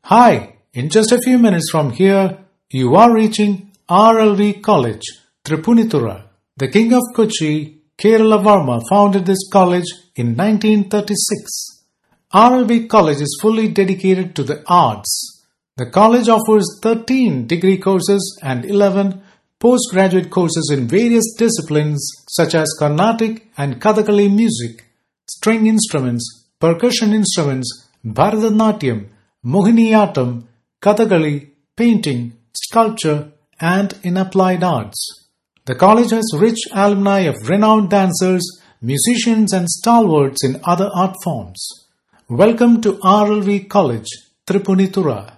Hi, in just a few minutes from here, you are reaching RLV College, Tripunithura. The King of Kochi, Kerala Varma, founded this college in 1936. RLV College is fully dedicated to the arts. The college offers 13 degree courses and 11 postgraduate courses in various disciplines such as Carnatic and Kathakali music, string instruments, percussion instruments, Bharatanatyam, Mohiniyattam, Kathakali, painting, sculpture, and in applied arts. The college has rich alumni of renowned dancers, musicians, and stalwarts in other art forms. Welcome to RLV College, Tripunithura.